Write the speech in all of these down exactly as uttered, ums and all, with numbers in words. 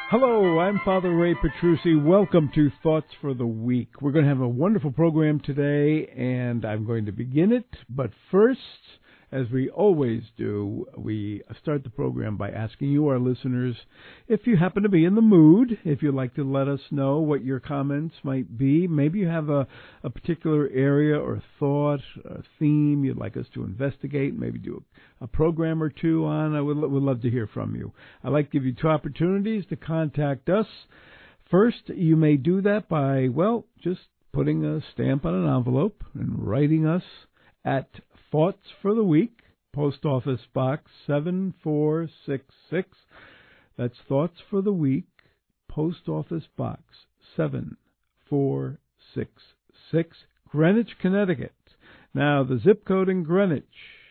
Hello, I'm Father Ray Petrucci. Welcome to Thoughts for the Week. We're going to have a wonderful program today, and I'm going to begin it. But first, as we always do, we start the program by asking you, our listeners, if you happen to be in the mood, if you'd like to let us know what your comments might be. Maybe you have a, a particular area or thought, a theme you'd like us to investigate, maybe do a, a program or two on. I would, would love to hear from you. I'd like to give you two opportunities to contact us. First, you may do that by, well, just putting a stamp on an envelope and writing us at Thoughts for the Week, Post Office Box seven four six six. That's Thoughts for the Week, Post Office Box seven four six six, Greenwich, Connecticut. Now, the zip code in Greenwich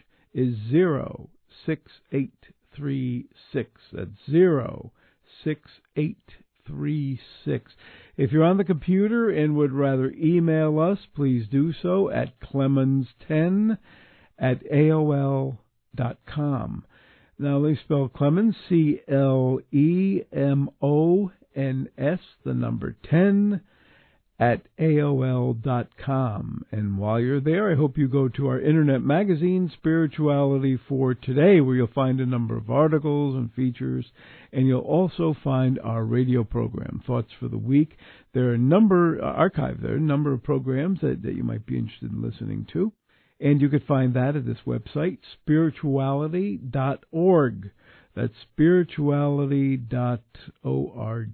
is zero six eight three six. That's zero six eight three six. If you're on the computer and would rather email us, please do so at clemens ten at A O L dot com. Now, they spell Clemens, C L E M O N S, the number ten, at A O L dot com. And while you're there, I hope you go to our internet magazine, Spirituality for Today, where you'll find a number of articles and features, and you'll also find our radio program, Thoughts for the Week. There are a number, uh, archived there, a number of programs that, that you might be interested in listening to. And you can find that at this website, spirituality dot org. That's spirituality dot org.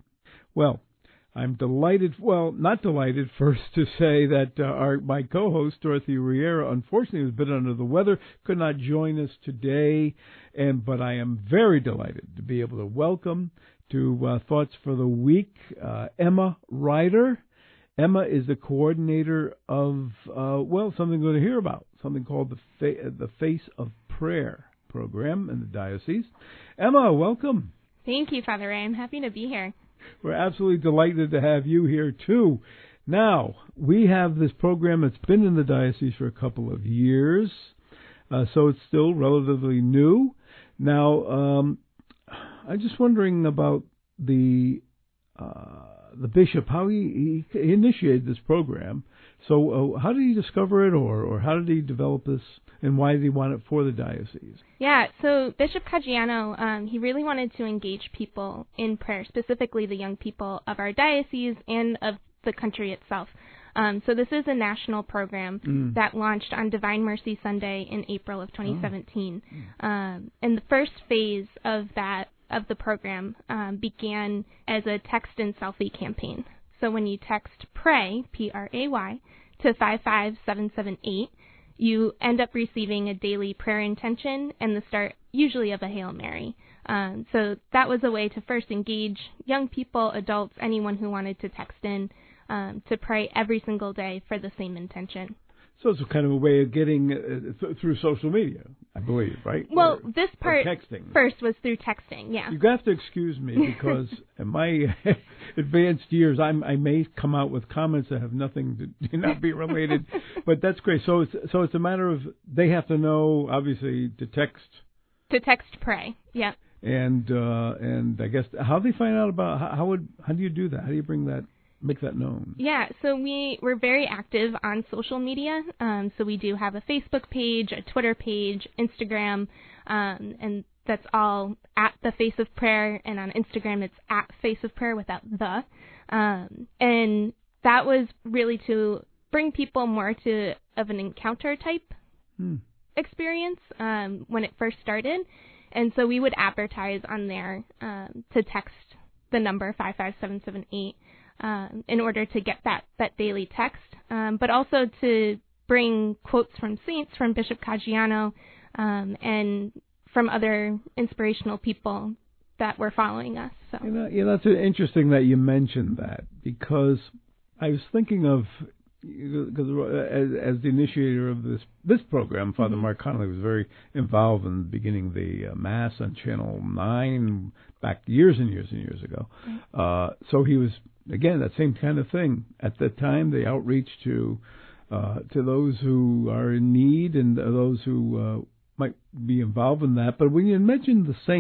Well, I'm delighted, well, not delighted first to say that uh, our my co-host, Dorothy Riera, unfortunately was a bit under the weather, could not join us today, and but I am very delighted to be able to welcome to uh, Thoughts for the Week, uh, Emma Ryder. Emma is the coordinator of, uh, well, something we're going to hear about, something called the Fa- the Face of Prayer program in the diocese. Emma, welcome. Thank you, Father Ray. I'm happy to be here. We're absolutely delighted to have you here, too. Now, we have this program that's been in the diocese for a couple of years, uh, so it's still relatively new. Now, um, I'm just wondering about the uh, the bishop, how he, he initiated this program. So uh, how did he discover it, or, or how did he develop this, and why did he want it for the diocese? Yeah, so Bishop Caggiano, um, he really wanted to engage people in prayer, specifically the young people of our diocese and of the country itself. Um, so this is a national program mm. that launched on Divine Mercy Sunday in April of twenty seventeen. Oh. Um, and the first phase of that of the program um, began as a text and selfie campaign. So when you text PRAY, P R A Y, to five five seven seven eight, you end up receiving a daily prayer intention and the start usually of a Hail Mary. Um, so that was a way to first engage young people, adults, anyone who wanted to text in um, to pray every single day for the same intention. So it's a kind of a way of getting uh, th- through social media, I believe, right? Well, or, this part texting. first was through texting, yeah. You have to excuse me because in my advanced years, I'm, I may come out with comments that have nothing to do not be related, but that's great. So it's so it's a matter of they have to know, obviously, to text. To text pray, yeah. And uh, and I guess how do they find out about how, how would how do you do that? How do you bring that? Make that known. Yeah, so we, we're very active on social media. Um, so we do have a Facebook page, a Twitter page, Instagram, um, and that's all at the Face of Prayer. And on Instagram, it's at Face of Prayer without the. Um, and that was really to bring people more to of an encounter type hmm. experience um, when it first started. And so we would advertise on there um, to text the number five five seven seven eight. Um, in order to get that, that daily text, um, but also to bring quotes from saints, from Bishop Caggiano, um, and from other inspirational people that were following us. So. You know, you know, it's interesting that you mentioned that, because I was thinking of, because as, as the initiator of this this program, Father mm-hmm. Mark Connolly was very involved in beginning the uh, Mass on Channel nine back years and years and years ago. Mm-hmm. Uh, so he was, again, that same kind of thing. At the time, the outreach to uh, to those who are in need and those who uh, might be involved in that. But when you mentioned the saints,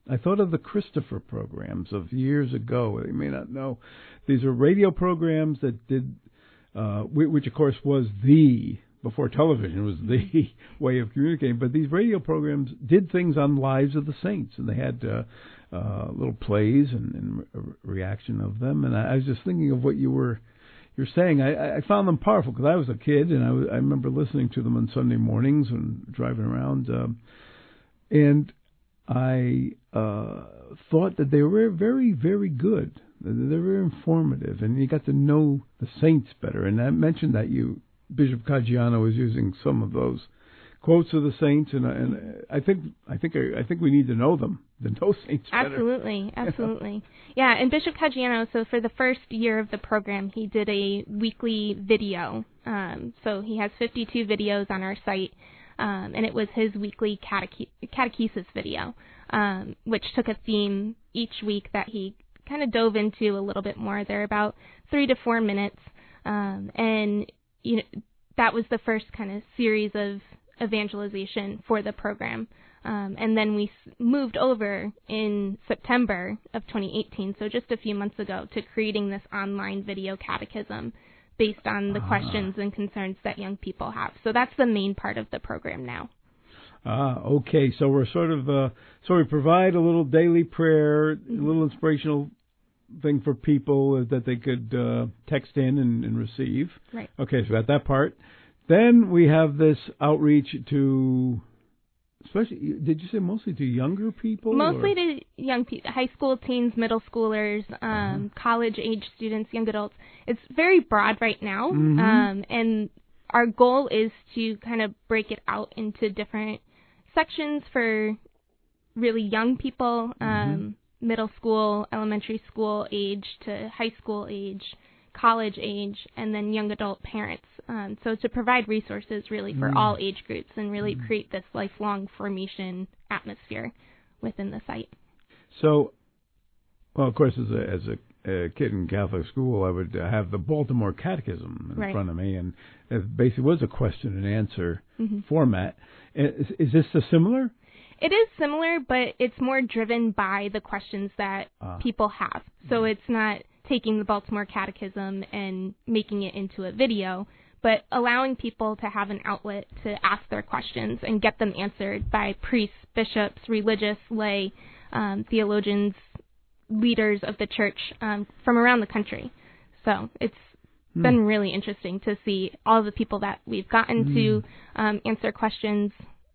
I thought of the Christopher programs of years ago. You may not know. These are radio programs that did, uh, which of course was the, before television was the way of communicating, but these radio programs did things on lives of the saints, and they had uh, uh, little plays and, and re- reaction of them. And I, I was just thinking of what you were you're saying. I, I found them powerful because I was a kid, and I, was, I remember listening to them on Sunday mornings and driving around, um, and I uh, thought that they were very, very good. They're very informative, and you got to know the saints better. And I mentioned that you, Bishop Caggiano, was using some of those quotes of the saints, and, and I think I think I, I think we need to know them, to know saints better. Absolutely, absolutely. Yeah, and Bishop Caggiano, so for the first year of the program, he did a weekly video. Um, so he has fifty-two videos on our site. Um, and it was his weekly cateche- catechesis video, um, which took a theme each week that he kind of dove into a little bit more. They're about three to four minutes, um, and you know that was the first kind of series of evangelization for the program. Um, and then we s- moved over in September of twenty eighteen, so just a few months ago, to creating this online video catechism based on the ah. questions and concerns that young people have. So that's the main part of the program now. Ah, okay. So we're sort of, uh, so we provide a little daily prayer, mm-hmm. a little inspirational thing for people that they could uh, text in and, and receive. Right. Okay, so got that part. Then we have this outreach to, especially, did you say mostly to younger people? Mostly or? to young people, high school teens, middle schoolers, um, uh-huh. college-age students, young adults. It's very broad right now, mm-hmm. um, and our goal is to kind of break it out into different sections for really young people, um, mm-hmm. middle school, elementary school age to high school age, college age, and then young adult parents. Um, so to provide resources really for mm. all age groups and really mm. create this lifelong formation atmosphere within the site. So, well, of course, as a, as a, a kid in Catholic school, I would have the Baltimore Catechism in right. front of me, and it basically was a question and answer mm-hmm. format. Is, is this a similar? It is similar, but it's more driven by the questions that uh, people have. So it's not taking the Baltimore Catechism and making it into a video, but allowing people to have an outlet to ask their questions and get them answered by priests, bishops, religious, lay, um, theologians, leaders of the church um, from around the country. So it's hmm. been really interesting to see all the people that we've gotten hmm. to um, answer questions,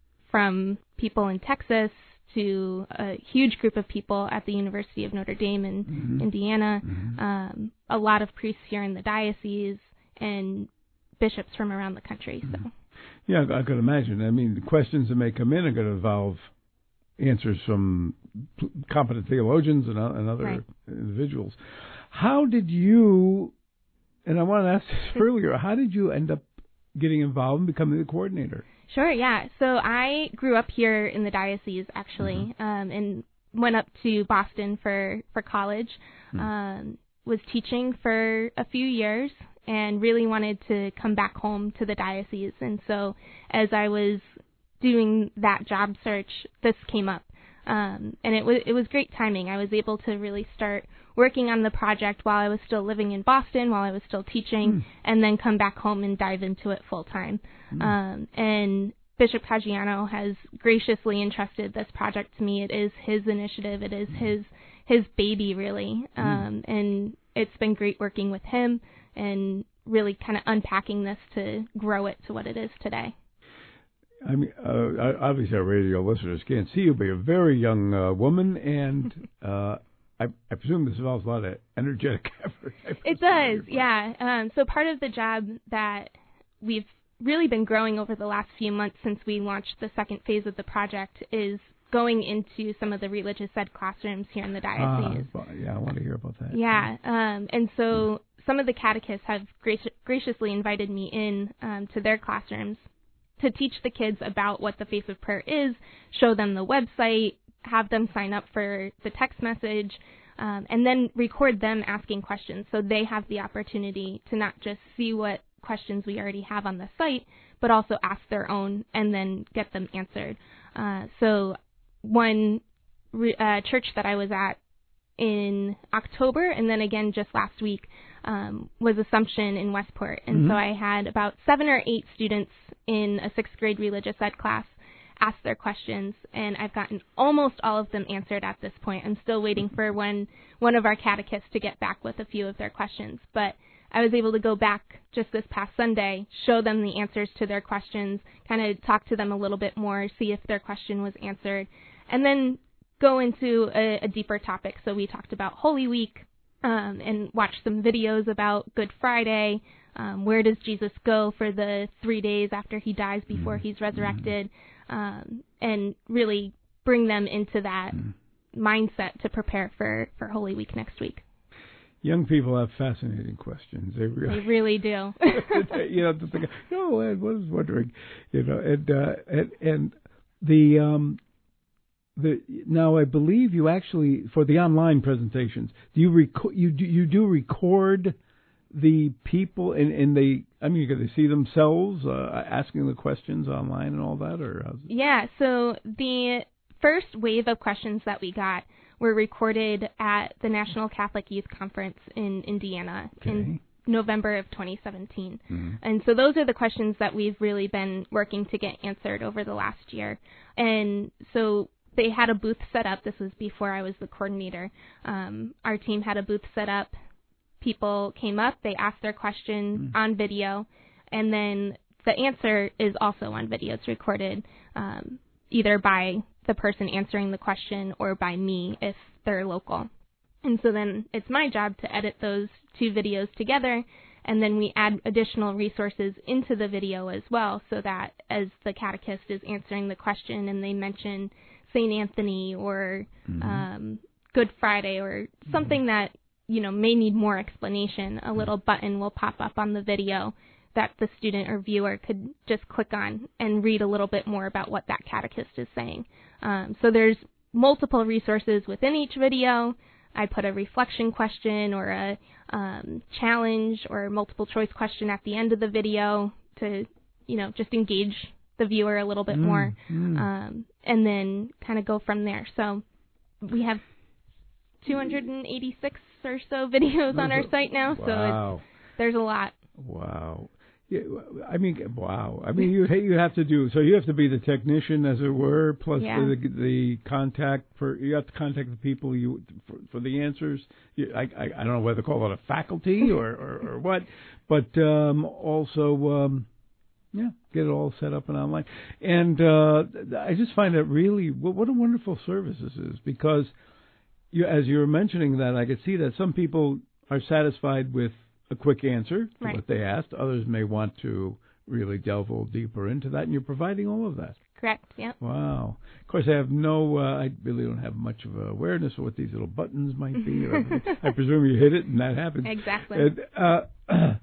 from people in Texas to a huge group of people at the University of Notre Dame in mm-hmm. Indiana, mm-hmm. Um, a lot of priests here in the diocese, and bishops from around the country. So, yeah, I could imagine. I mean, the questions that may come in are going to involve answers from competent theologians and, and other right. individuals. How did you, and I want to ask this earlier, how did you end up getting involved and becoming the coordinator? Sure, yeah. So I grew up here in the diocese, actually, mm-hmm. um, and went up to Boston for, for college, mm-hmm. um, was teaching for a few years, and really wanted to come back home to the diocese. And so as I was doing that job search, this came up. Um, and it was it was great timing. I was able to really start working on the project while I was still living in Boston, while I was still teaching, mm. and then come back home and dive into it full time. Mm. Um, and Bishop Caggiano has graciously entrusted this project to me. It is his initiative. It is mm. his his baby, really. Mm. Um, and it's been great working with him and really kind of unpacking this to grow it to what it is today. I mean, uh, obviously our radio listeners can't see you, but you're a very young uh, woman, and uh, I, I presume this involves a lot of energetic effort. It does, yeah. Um, so part of the job that we've really been growing over the last few months since we launched the second phase of the project is going into some of the religious ed classrooms here in the diocese. Uh, yeah, I want to hear about that. Yeah, um, and so some of the catechists have grac- graciously invited me in um, to their classrooms to teach the kids about what the Face of Prayer is, show them the website, have them sign up for the text message, um, and then record them asking questions so they have the opportunity to not just see what questions we already have on the site, but also ask their own and then get them answered. Uh, so one re- uh, church that I was at in October, and then again just last week um, was Assumption in Westport. And mm-hmm. so I had about seven or eight students in a sixth grade religious ed class ask their questions, and I've gotten almost all of them answered at this point. I'm still waiting for one, one of our catechists to get back with a few of their questions, but I was able to go back just this past Sunday, show them the answers to their questions, kind of talk to them a little bit more, see if their question was answered, and then go into a, a deeper topic. So we talked about Holy Week um, and watched some videos about Good Friday. Um, where does Jesus go for the three days after he dies before he's resurrected? Um, and really bring them into that mindset to prepare for, for Holy Week next week. Young people have fascinating questions. They really, they really do. you know, to think, oh, I was wondering, you know, and uh, and and the um, the now I believe you actually for the online presentations, do you record you do you do record the people and and they I mean, can they see themselves uh, asking the questions online and all that, or how's it? Yeah. So the first wave of questions that we got were recorded at the National Catholic Youth Conference in Indiana okay. in November of twenty seventeen. Mm-hmm. And so those are the questions that we've really been working to get answered over the last year. And so they had a booth set up. This was before I was the coordinator. Um, our team had a booth set up. People came up, they asked their question mm-hmm. on video, and then the answer is also on video. It's recorded um, either by the person answering the question or by me if they're local. And so then it's my job to edit those two videos together, and then we add additional resources into the video as well, so that as the catechist is answering the question and they mention Saint Anthony or mm-hmm. um, Good Friday or something mm-hmm. that, you know, may need more explanation, a little button will pop up on the video that the student or viewer could just click on and read a little bit more about what that catechist is saying. Um, so there's multiple resources within each video. I put a reflection question or a um, challenge or multiple choice question at the end of the video to, you know, just engage the viewer a little bit mm, more, mm. Um, and then kind of go from there. So we have two hundred eighty-six or so videos on our site now, so wow. it's, there's a lot. Wow. Yeah, I mean, wow. I mean, you you have to do, so you have to be the technician, as it were, plus yeah. the, the contact, for you have to contact the people you for, for the answers. You, I, I I don't know whether to call it a faculty or, or, or what, but um, also, um, yeah, get it all set up and online. And uh, I just find it really, what a wonderful service this is, because you, as you were mentioning that, I could see that some people are satisfied with a quick answer to right. what they asked. Others may want to really delve a little deeper into that, and you're providing all of that. Correct, yeah. Wow. Of course, I have no, uh, I really don't have much of awareness of what these little buttons might be. Or I presume you hit it and that happens. Exactly. And, uh,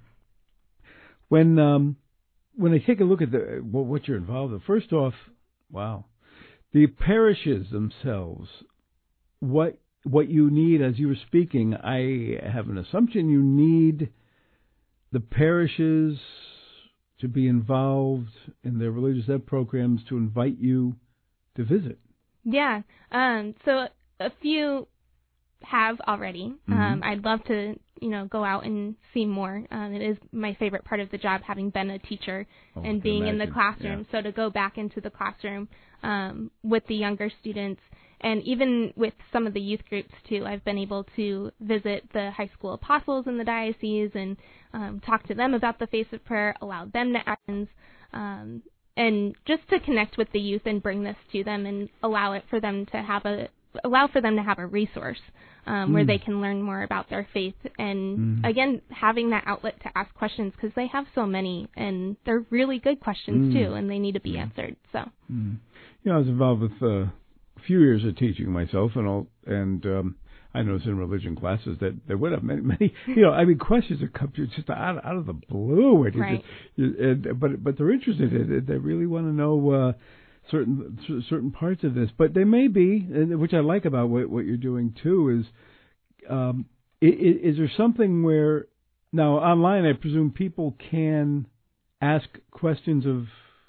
when um, when I take a look at the well, what you're involved in, first off, wow, the parishes themselves, what what you need, as you were speaking, I have an assumption you need the parishes to be involved in their religious ed programs to invite you to visit. Yeah. Um, so a few have already. Mm-hmm. Um, I'd love to, you know, go out and see more. Um, it is my favorite part of the job, having been a teacher oh, and being imagine. in the classroom. Yeah. So to go back into the classroom um, with the younger students, and even with some of the youth groups, too, I've been able to visit the high school apostles in the diocese and um, talk to them about the Face of Prayer, allow them to ask, um, and just to connect with the youth and bring this to them and allow it for them to have a allow for them to have a resource um, mm. where they can learn more about their faith. And, mm. again, having that outlet to ask questions, because they have so many, and they're really good questions, mm. too, and they need to be yeah. answered. So, mm. You know, I was involved with uh, a few years of teaching myself, and all, and um, I noticed in religion classes that there would have many, many, you know, I mean, questions that come to you just out, out of the blue. And right. you just, you, and, but, but they're interested in it. They really want to know uh, certain certain parts of this. But they may be, which I like about what, what you're doing, too, is um, is, is there something where, now online I presume people can ask questions of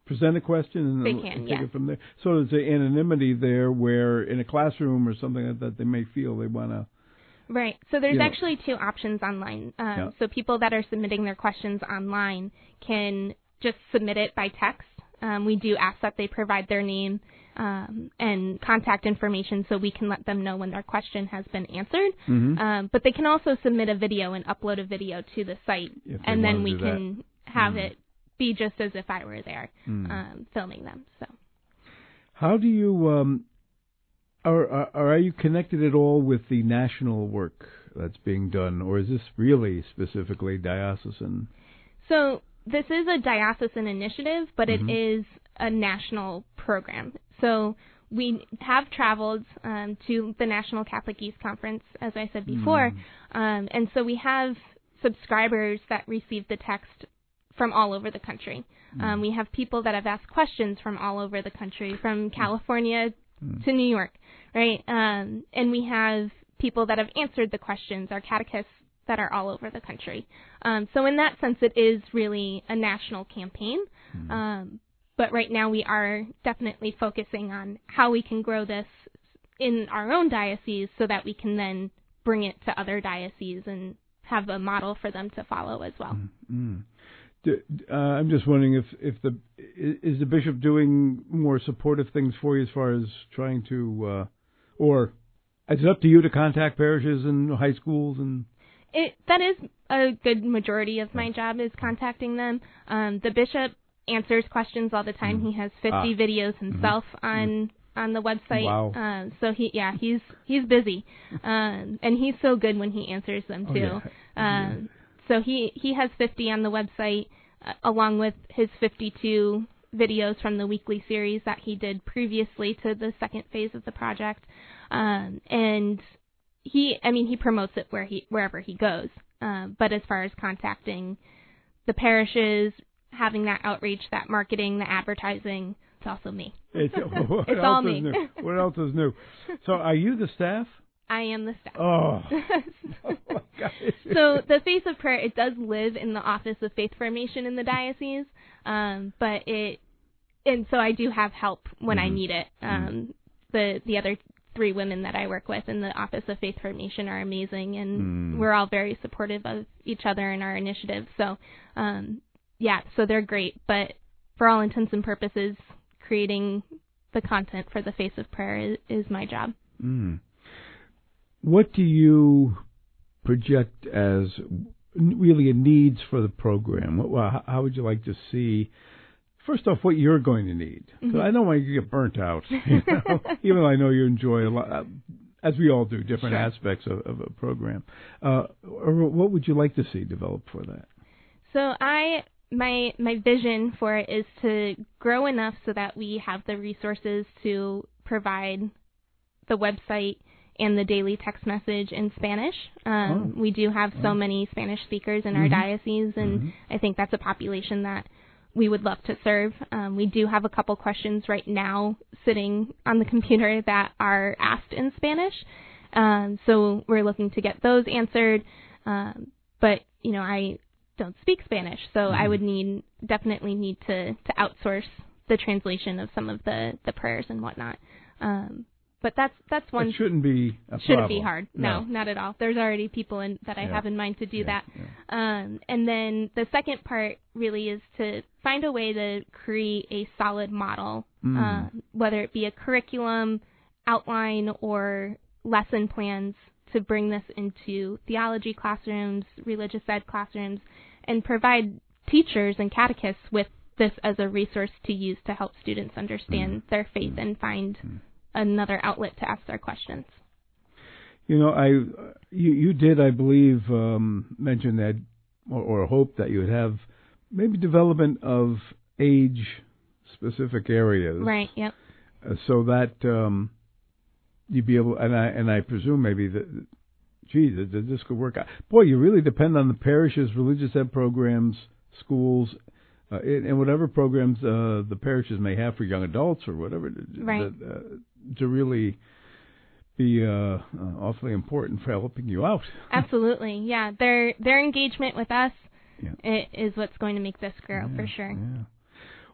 present a question and they then can, take yes. it from there? So there's an anonymity there where in a classroom or something like that they may feel they want to. Right. So there's you know. actually two options online. Um, Yeah. So people that are submitting their questions online can just submit it by text. Um, we do ask that they provide their name um, and contact information so we can let them know when their question has been answered. Mm-hmm. Um, but they can also submit a video and upload a video to the site, If they and then wanna we do can that. have Mm. it be just as if I were there Mm. um, filming them. So. How do you um, are, are are you connected at all with the national work that's being done, or is this really specifically diocesan? So this is a diocesan initiative, but Mm-hmm. it is a national program. So we have traveled um, to the National Catholic Youth Conference, as I said before, Mm. um, and so we have subscribers that receive the text from all over the country. Mm. Um, we have people that have asked questions from all over the country, from California Mm. to New York, right? Um, and we have people that have answered the questions, our catechists that are all over the country. Um, so in that sense, it is really a national campaign. Mm. Um, but right now we are definitely focusing on how we can grow this in our own diocese so that we can then bring it to other dioceses and have a model for them to follow as well. Mm. Do, uh, I'm just wondering if, if the is the bishop doing more supportive things for you as far as trying to, uh, or is it up to you to contact parishes and high schools and? It, that is a good majority of my job is contacting them. Um, the bishop answers questions all the time. Mm. He has fifty Ah. videos himself Mm-hmm. on on the website. Wow. Um, so he yeah he's he's busy, um, and he's so good when he answers them Oh, too. yeah. Um, so he he has fifty on the website, uh, along with his fifty-two videos from the weekly series that he did previously to the second phase of the project, um, and. He, I mean, he promotes it where he, wherever he goes. Uh, but as far as contacting the parishes, having that outreach, that marketing, the advertising, it's also me. It's, what it's else all is me. New? What else is new? So, are you the staff? I am the staff. Oh. Oh my God. So the Face of Prayer, it does live in the Office of Faith Formation in the diocese, um, but it, and so I do have help when Mm-hmm. I need it. Um, Mm-hmm. the the other three women that I work with in the Office of Faith Formation are amazing, and Mm. we're all very supportive of each other and our initiatives. So, um, yeah, so they're great. But for all intents and purposes, creating the content for the Face of Prayer is, is my job. Mm. What do you project as really a needs for the program? What, how would you like to see? First off, what you're going to need. Because Mm-hmm. I don't want you to get burnt out, you know? Even though I know you enjoy a lot, as we all do, different Sure. aspects of, of a program. Uh, or what would you like to see developed for that? So I my my vision for it is to grow enough so that we have the resources to provide the website and the daily text message in Spanish. Um, Oh. We do have so Oh. many Spanish speakers in our Mhm. diocese, and Mhm. I think that's a population that we would love to serve. Um, we do have a couple questions right now sitting on the computer that are asked in Spanish, um, so we're looking to get those answered. Um, but you know, I don't speak Spanish, so Mhm. I would need definitely need to to outsource the translation of some of the the prayers and whatnot. Um, But that's that's one. It shouldn't be a Shouldn't problem. be hard. No, No. not at all. There's already people in, that I Yeah. have in mind to do Yeah, that. yeah. Um, and then the second part really is to find a way to create a solid model, Mm. uh, whether it be a curriculum, outline, or lesson plans to bring this into theology classrooms, religious ed classrooms, and provide teachers and catechists with this as a resource to use to help students understand Mm. their faith and find Mm. another outlet to ask their questions. You know, I you you did, I believe, um, mention that or, or hope that you would have maybe development of age-specific areas, Right. Yep. uh, so that um, you'd be able. And I and I presume maybe that, gee, that, that this could work out. Boy, you really depend on the parishes, religious ed programs, schools, uh, and, and whatever programs uh, the parishes may have for young adults or whatever, Right. that, uh, to really be uh, uh, awfully important for helping you out. Absolutely. Yeah. Their their engagement with us Yeah. i- is what's going to make this grow Yeah, for sure. Yeah.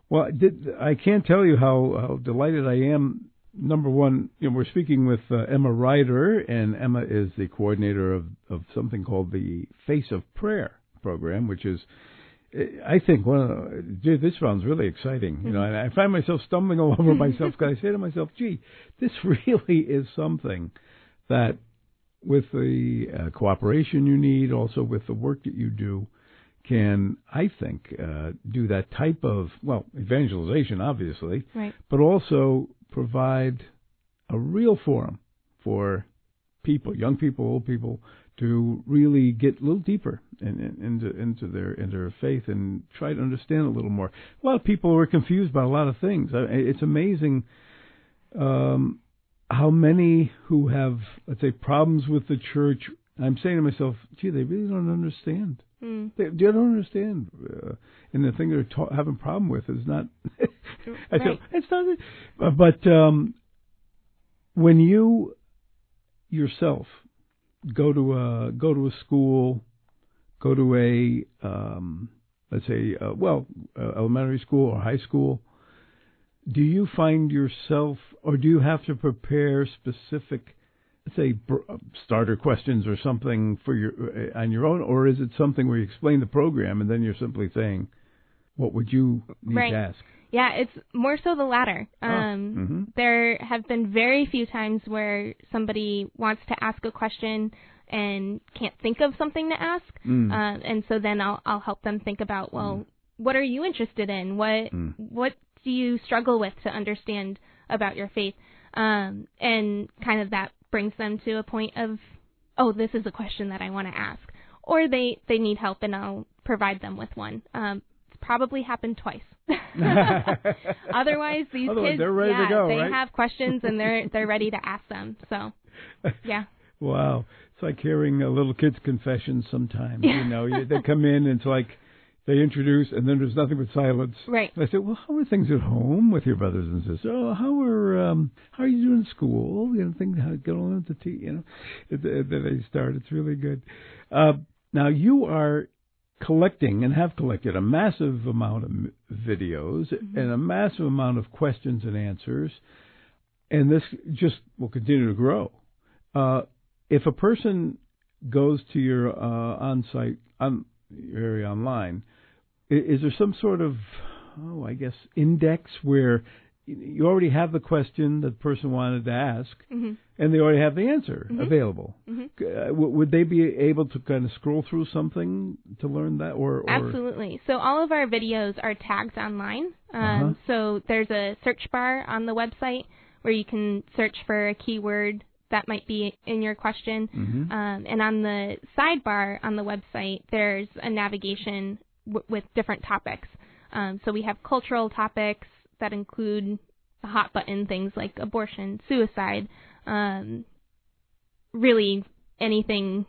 Well, did, I can't tell you how, how delighted I am. Number one, you know, we're speaking with uh, Emma Ryder, and Emma is the coordinator of, of something called the Face of Prayer program, which is, I think, one of the, gee, this sounds really exciting. You know, and I find myself stumbling all over myself because I say to myself, gee, this really is something that with the uh, cooperation you need, also with the work that you do, can, I think, uh, do that type of, well, evangelization, obviously, right. but also provide a real forum for people, young people, old people, to really get a little deeper in, in, into into their into their faith and try to understand a little more. A lot of people are confused by a lot of things. It's amazing um, how many who have, let's say, problems with the church. I'm saying to myself, gee, they really don't understand. Mm. They, they don't understand. Uh, and the thing they're ta- having a problem with is not. I right. tell, it's not. Uh, but um, when you yourself go to a go to a school, go to a um, let's say, uh, well, uh, elementary school or high school, do you find yourself, or do you have to prepare specific, let's say, starter questions or something for your uh, on your own, or is it something where you explain the program and then you're simply saying, what would you need right. to ask? Yeah, it's more so the latter. Oh, um, mm-hmm. There have been very few times where somebody wants to ask a question and can't think of something to ask, mm. uh, and so then I'll I'll help them think about, well, mm. what are you interested in? What mm. what do you struggle with to understand about your faith? Um, and kind of that brings them to a point of, oh, this is a question that I want to ask, or they they need help and I'll provide them with one. Um, it's probably happened twice. Otherwise, these Otherwise, kids, they're ready yeah, to go, they right? have questions and they're they're ready to ask them. So, yeah. Wow, it's like hearing a little kid's confession sometimes. You know, you, they come in and it's like they introduce, and then there's nothing but silence. Right. And I said, "Well, how are things at home with your brothers and sisters? Oh, how are um, how are you doing in school? You know, things how get on with the tea. You know." Then they start. It's really good. Uh, now you are collecting and have collected a massive amount of videos mm-hmm. and a massive amount of questions and answers, and this just will continue to grow. Uh, if a person goes to your uh, on-site, on your area online, is, is there some sort of, oh, I guess, index where you already have the question that the person wanted to ask, mm-hmm. and they already have the answer mm-hmm. available? Mm-hmm. Uh, w- would they be able to kind of scroll through something to learn that? Or, or Absolutely. So all of our videos are tagged online. Um, uh-huh. So there's a search bar on the website where you can search for a keyword that might be in your question. Mm-hmm. Um, and on the sidebar on the website, there's a navigation w- with different topics. Um, so we have cultural topics that include hot button things like abortion, suicide, um, really anything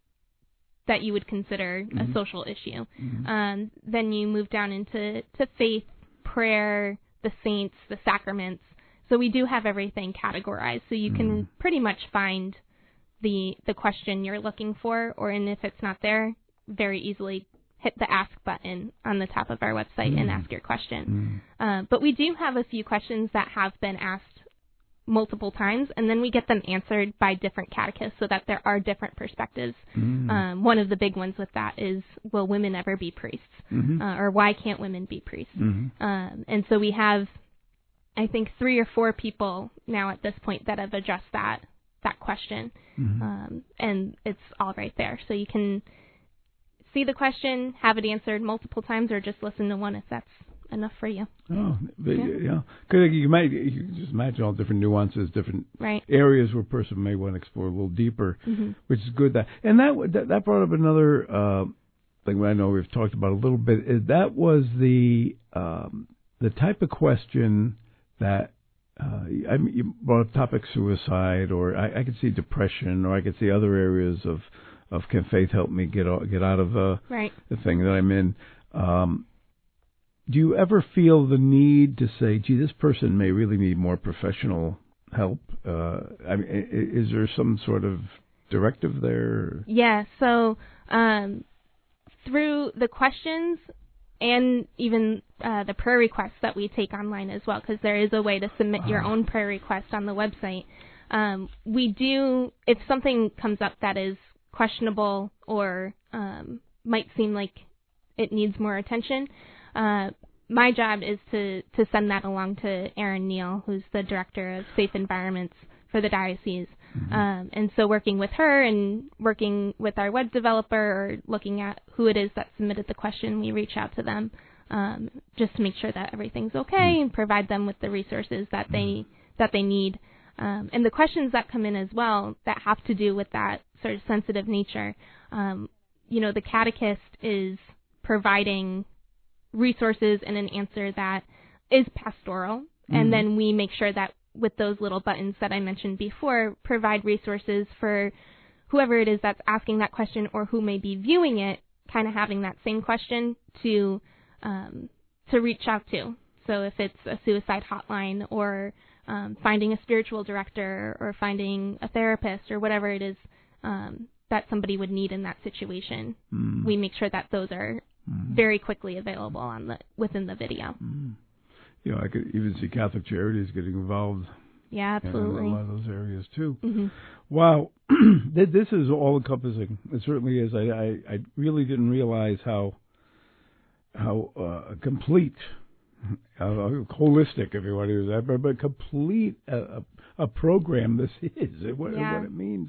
that you would consider mm-hmm. a social issue. Mm-hmm. Um, then you move down into to faith, prayer, the saints, the sacraments. So we do have everything categorized, so you can mm. pretty much find the the question you're looking for, or and if it's not there, very easily hit the ask button on the top of our website mm. and ask your question. Mm. Uh, but we do have a few questions that have been asked multiple times, and then we get them answered by different catechists so that there are different perspectives. Mm. Um, one of the big ones with that is, will women ever be priests? Mm-hmm. Uh, or why can't women be priests? Mm-hmm. Um, and so we have, I think, three or four people now at this point that have addressed that that question, mm-hmm. um, and it's all right there. So you can see the question, have it answered multiple times, or just listen to one if that's enough for you. Oh, but, yeah. yeah. Because you might you can just imagine all different nuances, different right. areas where a person may want to explore a little deeper, mm-hmm. which is good. That and that that, that brought up another uh, thing I know we've talked about a little bit. Is that was the um, the type of question that uh, I mean, you brought up topic suicide, or I, I could see depression, or I could see other areas of, of can faith help me get out, get out of uh, right. the thing that I'm in. Um, do you ever feel the need to say, gee, this person may really need more professional help? Uh, I mean, is there some sort of directive there? Yeah, so um, through the questions and even uh, the prayer requests that we take online as well, because there is a way to submit your own prayer request on the website. Um, we do, if something comes up that is questionable or um, might seem like it needs more attention, uh, my job is to, to send that along to Erin Neal, who's the director of Safe Environments for the diocese. Mm-hmm. Um, and so working with her and working with our web developer or looking at who it is that submitted the question, we reach out to them um, just to make sure that everything's okay mm-hmm. and provide them with the resources that they mm-hmm. that they need. Um, and the questions that come in as well that have to do with that sort of sensitive nature, um, you know, the catechist is providing resources and an answer that is pastoral, mm-hmm. and then we make sure that with those little buttons that I mentioned before, provide resources for whoever it is that's asking that question or who may be viewing it, kind of having that same question to um, to reach out to. So if it's a suicide hotline or um, finding a spiritual director or finding a therapist or whatever it is um, that somebody would need in that situation, mm. we make sure that those are mm. very quickly available on the within the video. Mm. You know, I could even see Catholic Charities getting involved. Yeah, absolutely. In a lot of those areas, too. Mm-hmm. Wow. This is all-encompassing. It certainly is. I, I, I really didn't realize how how uh, complete, how holistic, if you want to use that, but, but complete a, a program this is, and what, yeah. what it means.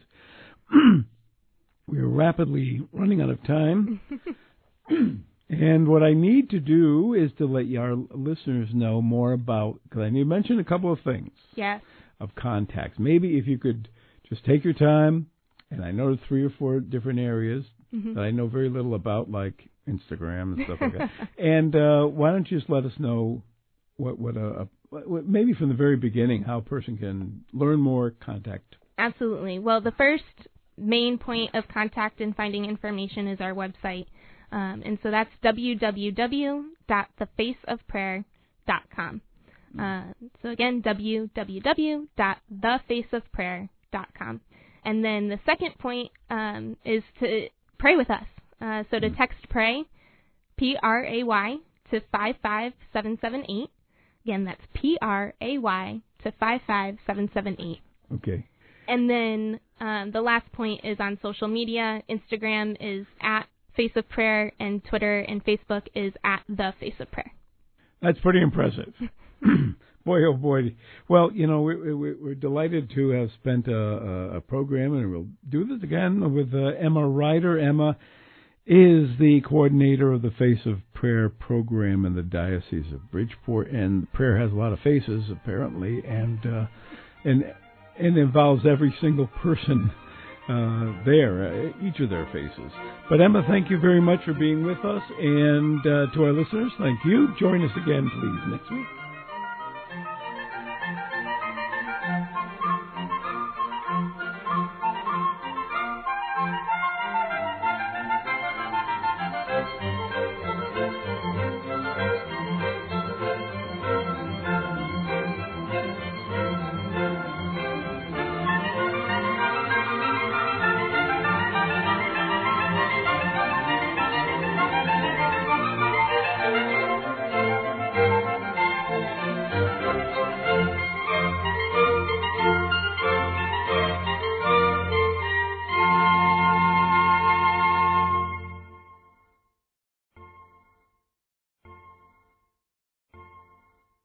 We are rapidly running out of time. And what I need to do is to let our listeners know more about, because I need to mention a couple of things. Yes. Of contacts. Maybe if you could just take your time, and I know three or four different areas mm-hmm. that I know very little about, like Instagram and stuff like that. And uh, why don't you just let us know what, what a, a, maybe from the very beginning, how a person can learn more, contact. Absolutely. Well, the first main point of contact and finding information is our website. Um, and so that's w w w dot the face of prayer dot com. Uh, so again, w w w dot the face of prayer dot com. And then the second point um, is to pray with us. Uh, so to text PRAY, P R A Y, to five five seven seven eight. Again, that's P R A Y to five five seven seven eight. Okay. And then um, the last point is on social media. Instagram is at Face of Prayer, and Twitter and Facebook is at The Face of Prayer. That's pretty impressive. Boy, oh boy. Well, you know, we, we, we're delighted to have spent a, a, a program, and we'll do this again with uh, Emma Ryder. Emma is the coordinator of the Face of Prayer program in the Diocese of Bridgeport, and prayer has a lot of faces, apparently, and uh, and and involves every single person Uh, there, uh, each of their faces. But Emma, thank you very much for being with us, and uh, to our listeners, thank you. Join us again, please, next week.